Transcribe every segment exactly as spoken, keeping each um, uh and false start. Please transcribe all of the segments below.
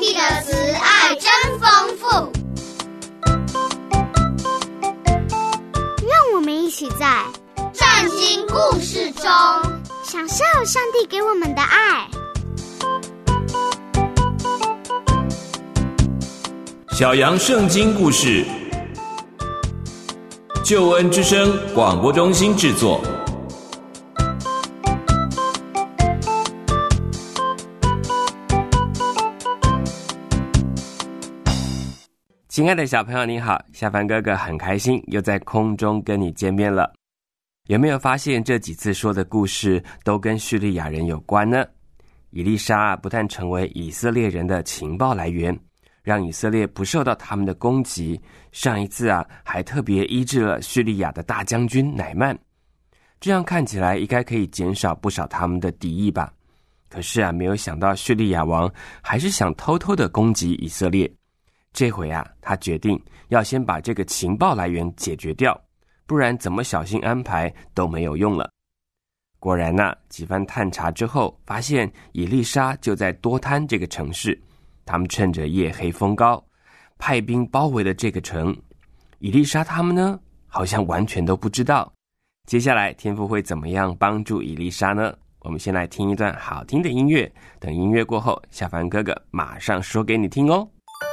帝的慈爱真丰富。 让我们一起在圣经故事中享受上帝给我们的爱。 小羊圣经故事，救恩之声广播中心制作。亲爱的小朋友你好，夏凡哥哥很开心又在空中跟你见面了。有没有发现这几次说的故事都跟叙利亚人有关呢？以利沙不但成为以色列人的情报来源，让以色列不受到他们的攻击，上一次啊还特别医治了叙利亚的大将军乃曼，这样看起来应该可以减少不少他们的敌意吧。可是啊没有想到叙利亚王还是想偷偷的攻击以色列。这回啊他决定要先把这个情报来源解决掉，不然怎么小心安排都没有用了。果然啊几番探查之后，发现以利沙就在多滩这个城市，他们趁着夜黑风高派兵包围了这个城。以利沙他们呢好像完全都不知道。接下来天父会怎么样帮助以利沙呢？我们先来听一段好听的音乐，等音乐过后，小凡哥哥马上说给你听哦。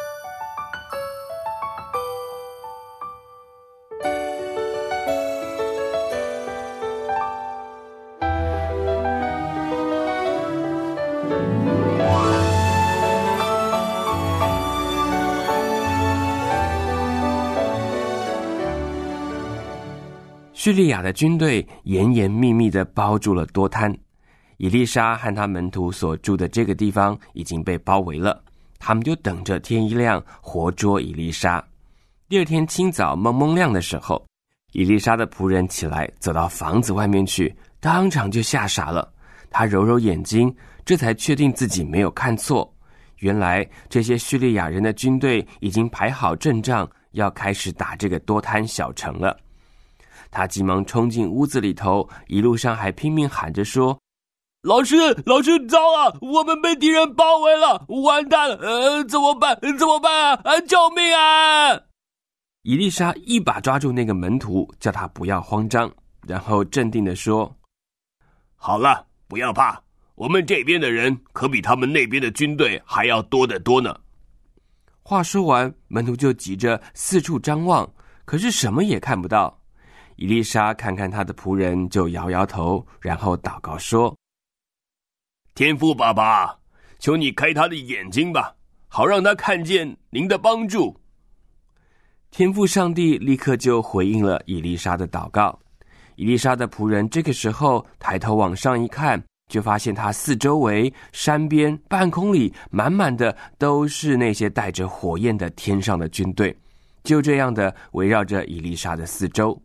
叙利亚的军队严严密密地包住了多滩，以利沙和他门徒所住的这个地方已经被包围了，他们就等着天一亮活捉以利沙。第二天清早蒙蒙亮的时候，以利沙的仆人起来走到房子外面去，当场就吓傻了。他揉揉眼睛，这才确定自己没有看错，原来这些叙利亚人的军队已经排好阵仗，要开始打这个多滩小城了。他急忙冲进屋子里头，一路上还拼命喊着说：老师老师，糟了，我们被敌人包围了，完蛋了，呃，怎么办怎么办啊、呃、救命啊！以利沙一把抓住那个门徒，叫他不要慌张，然后镇定地说：好了，不要怕，我们这边的人可比他们那边的军队还要多得多呢。话说完，门徒就急着四处张望，可是什么也看不到。以利沙看看他的仆人，就摇摇头，然后祷告说：天父爸爸，求你开他的眼睛吧，好让他看见您的帮助。天父上帝立刻就回应了以利沙的祷告。以利沙的仆人这个时候抬头往上一看，就发现他四周围山边半空里满满的都是那些带着火焰的天上的军队，就这样的围绕着以利沙的四周。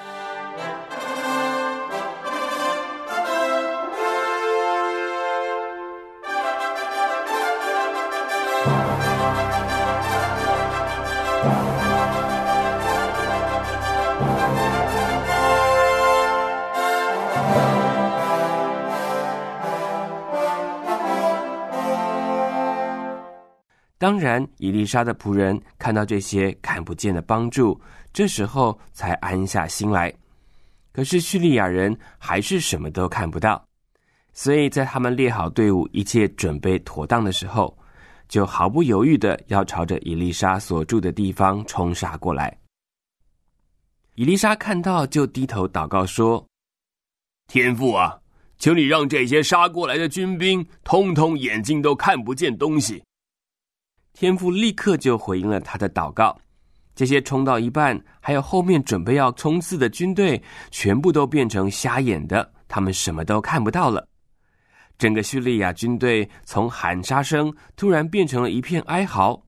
当然以利沙的仆人看到这些看不见的帮助，这时候才安下心来。可是叙利亚人还是什么都看不到，所以在他们列好队伍，一切准备妥当的时候，就毫不犹豫的要朝着以利沙所住的地方冲杀过来。以利沙看到就低头祷告说：天父啊，求你让这些杀过来的军兵通通眼睛都看不见东西。天父立刻就回应了他的祷告，这些冲到一半还有后面准备要冲刺的军队全部都变成瞎眼的，他们什么都看不到了。整个叙利亚军队从喊杀声突然变成了一片哀嚎。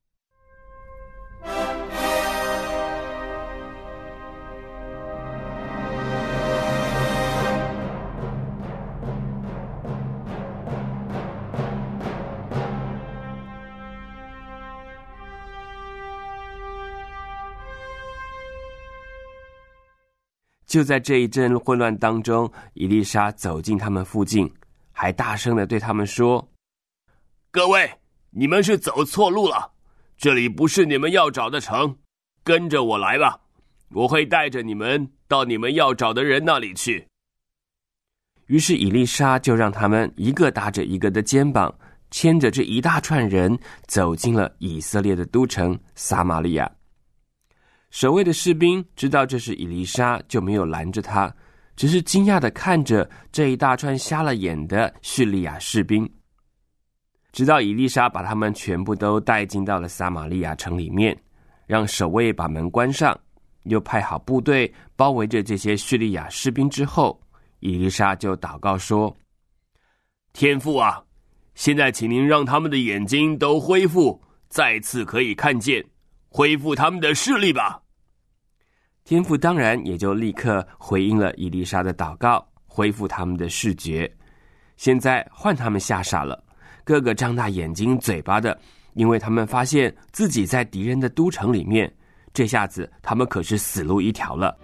就在这一阵混乱当中，以利沙走进他们附近，还大声地对他们说：各位， 你们是走错路了，这里不是你们要找的城，跟着我来吧，我会带着你们到你们要找的人那里去。” 于是以利沙就让他们一个搭着一个的肩膀，牵着这一大串人走进了以色列的都城撒玛利亚。守卫的士兵知道这是以利沙，就没有拦着他，只是惊讶地看着这一大串瞎了眼的叙利亚士兵。直到以利沙把他们全部都带进到了撒玛利亚城里面，让守卫把门关上，又派好部队包围着这些叙利亚士兵之后，以利沙就祷告说：“ 天父啊，现在请您让他们的眼睛都恢复，再次可以看见，恢复他们的视力吧。” 天父当然也就立刻回应了以利沙的祷告，恢复他们的视觉。现在换他们吓傻了，个个张大眼睛嘴巴的，因为他们发现自己在敌人的都城里面，这下子他们可是死路一条了。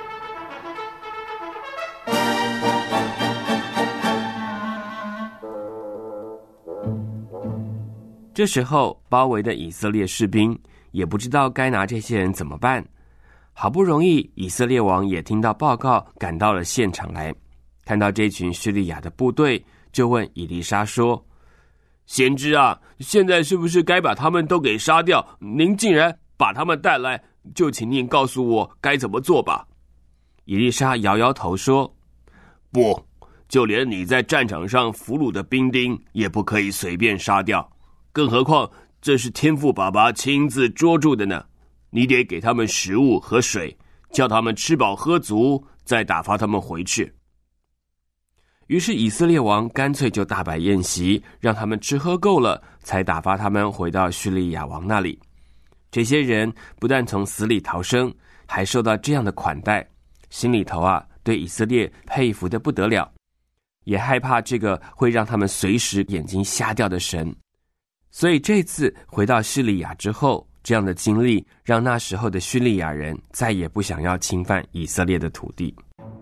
这时候包围的以色列士兵也不知道该拿这些人怎么办，好不容易以色列王也听到报告，赶到了现场来，看到这群叙利亚的部队，就问以利沙说：“ 先知啊，现在是不是该把他们都给杀掉？您竟然把他们带来，就请您告诉我该怎么做吧。” 以利沙摇摇头说：“ 不，就连你在战场上俘虏的兵丁也不可以随便杀掉，更何况这是天父爸爸亲自捉住的呢，你得给他们食物和水，叫他们吃饱喝足，再打发他们回去。” 于是以色列王干脆就大摆宴席，让他们吃喝够了，才打发他们回到叙利亚王那里。这些人不但从死里逃生，还受到这样的款待，心里头啊对以色列佩服得不得了，也害怕这个会让他们随时眼睛瞎掉的神。所以这次回到叙利亚之后，这样的经历让那时候的叙利亚人再也不想要侵犯以色列的土地。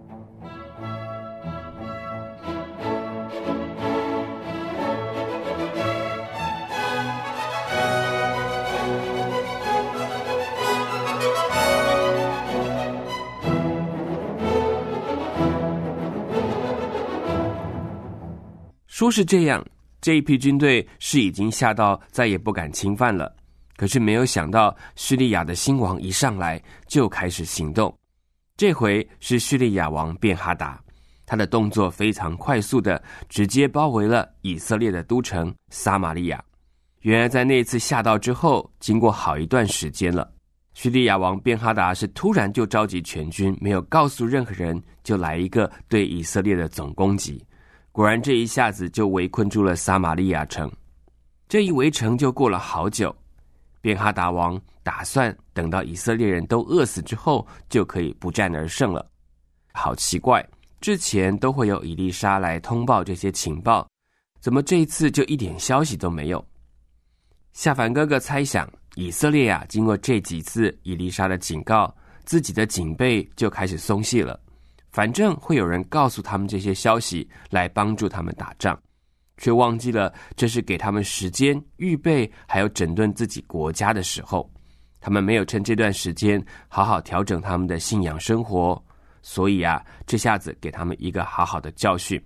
说是这样，这一批军队是已经吓到再也不敢侵犯了，可是没有想到叙利亚的新王一上来就开始行动。这回是叙利亚王便哈达，他的动作非常快速的直接包围了以色列的都城撒玛利亚。原来在那次吓到之后，经过好一段时间了，叙利亚王便哈达是突然就召集全军，没有告诉任何人，就来一个对以色列的总攻击。果然这一下子就围困住了撒玛利亚城。这一围城就过了好久，便哈达王打算等到以色列人都饿死之后，就可以不战而胜了。好奇怪，之前都会有以利沙来通报这些情报，怎么这一次就一点消息都没有？夏凡哥哥猜想，以色列啊，经过这几次以利沙的警告，自己的警备就开始松懈了。反正会有人告诉他们这些消息来帮助他们打仗，却忘记了这是给他们时间预备还有整顿自己国家的时候。他们没有趁这段时间好好调整他们的信仰生活，所以啊，这下子给他们一个好好的教训。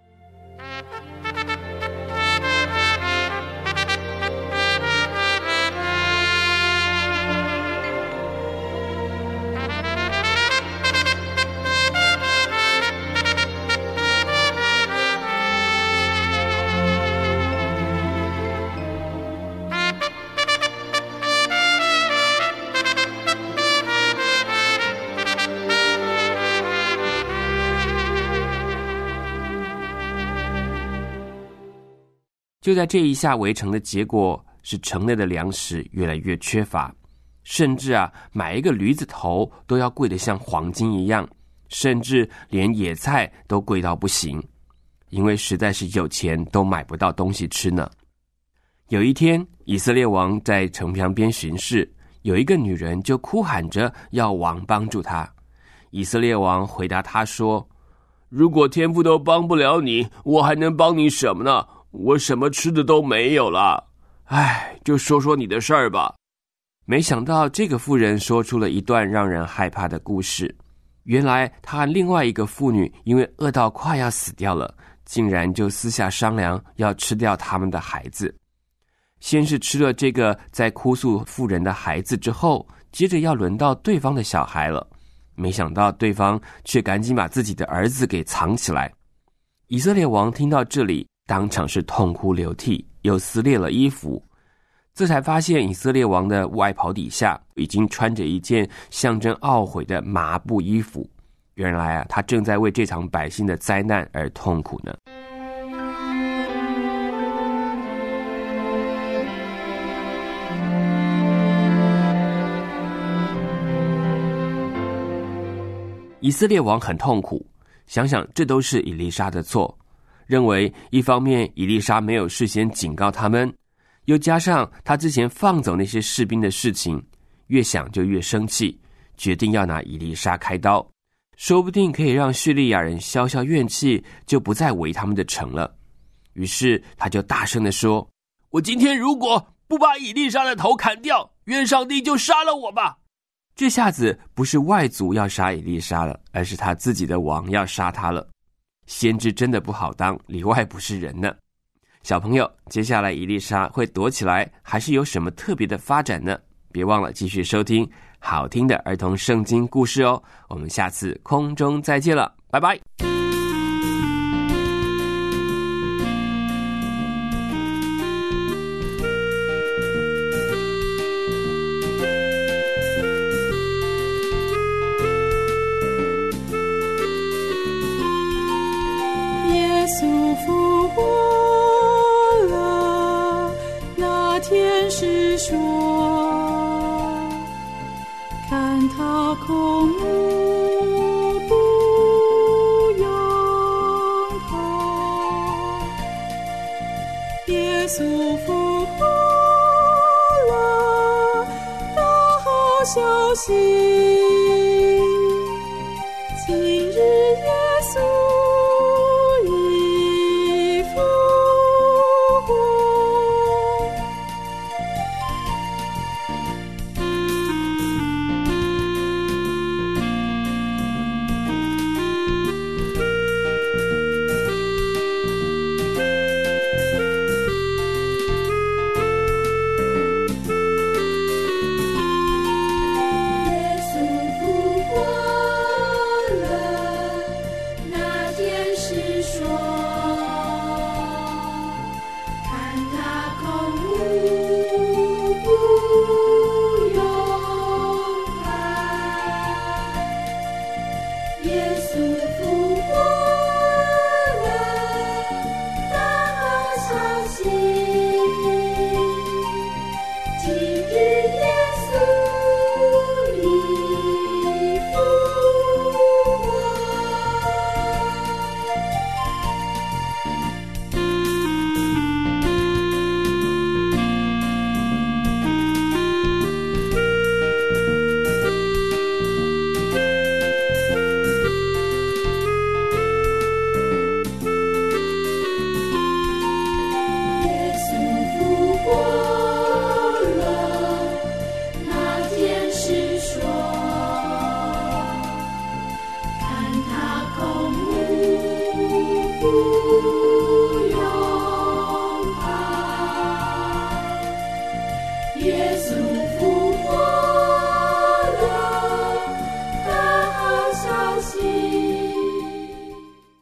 就在这一下围城的结果是，城内的粮食越来越缺乏，甚至啊，买一个驴子头都要贵得像黄金一样，甚至连野菜都贵到不行，因为实在是有钱都买不到东西吃呢。有一天，以色列王在城墙边巡视，有一个女人就哭喊着要王帮助她。以色列王回答她说：“ 如果天父都帮不了你，我还能帮你什么呢？我什么吃的都没有了。 唉，就说说你的事儿吧。 没想到这个妇人说出了一段让人害怕的故事。原来她和另外一个妇女因为饿到快要死掉了，竟然就私下商量要吃掉他们的孩子。先是吃了这个在哭诉妇人的孩子之后，接着要轮到对方的小孩了。没想到对方却赶紧把自己的儿子给藏起来。以色列王听到这里，当场是痛哭流涕，又撕裂了衣服。这才发现以色列王的外袍底下已经穿着一件象征懊悔的麻布衣服。原来啊，他正在为这场百姓的灾难而痛苦呢。以色列王很痛苦，想想这都是以利沙的错，认为一方面以利沙没有事先警告他们，又加上他之前放走那些士兵的事情，越想就越生气，决定要拿以利沙开刀，说不定可以让叙利亚人消消怨气，就不再围他们的城了。于是他就大声地说， 我今天如果不把以利沙的头砍掉，愿上帝就杀了我吧。 这下子不是外族要杀以利沙了，而是他自己的王要杀他了。先知真的不好当，里外不是人呢。小朋友，接下来以利沙会躲起来，还是有什么特别的发展呢？别忘了继续收听好听的儿童圣经故事哦。我们下次空中再见了，拜拜。 耶稣复活了，那天使说，看他空无不拥抱。耶稣复活了，大好消息，今日